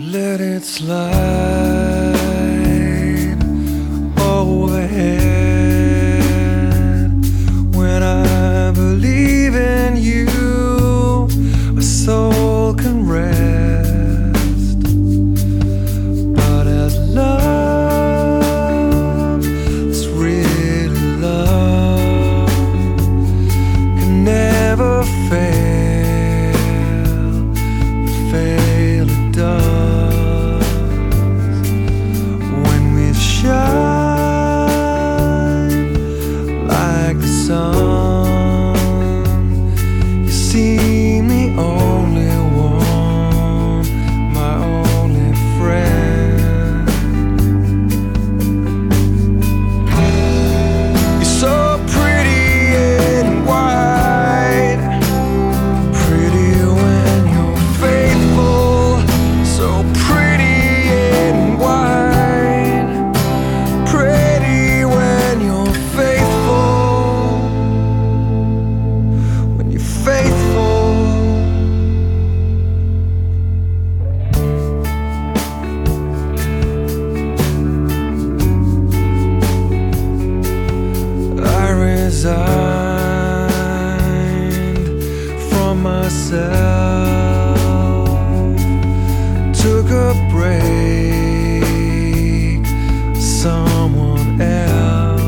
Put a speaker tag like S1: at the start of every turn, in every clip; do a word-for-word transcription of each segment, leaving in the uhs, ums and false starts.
S1: Let it slide overhead. When I believe in you, my soul can rest. But as love, it's really love, can never fail, but fail it does. Like the sun, you see me only one, my only friend. You're so pretty and white, pretty when you're faithful, so pretty and white, pretty when you're faithful. Faithful, I resigned from myself, took a break, someone else.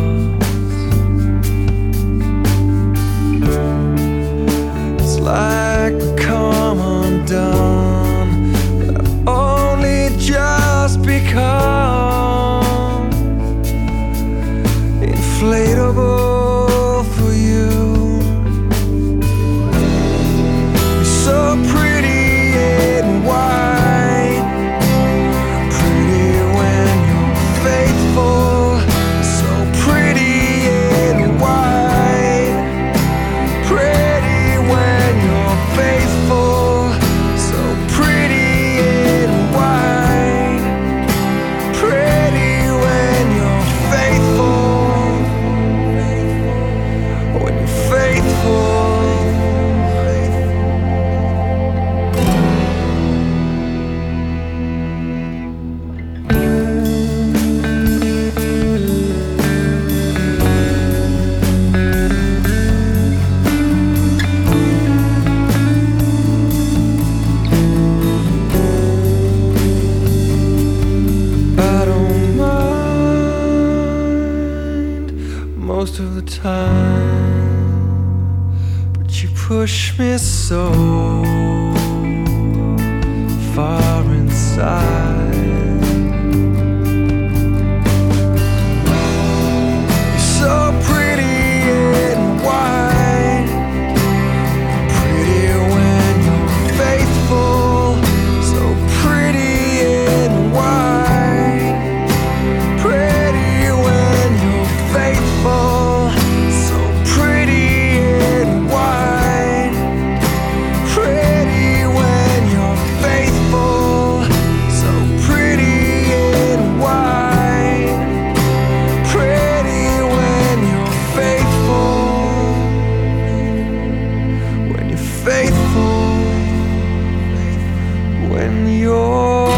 S1: Like we come undone, but I've only just become inflatable for you. You're so pretty and white, pretty when you're faithful, so pretty and white, pretty when you're faithful, so pretty and white, pretty when you're faithful, when you're faithful. Most of the time, but you push me so far inside. You're so pretty and white, pretty when you're faithful, so pretty and white, pretty when you're faithful. Faithful when you're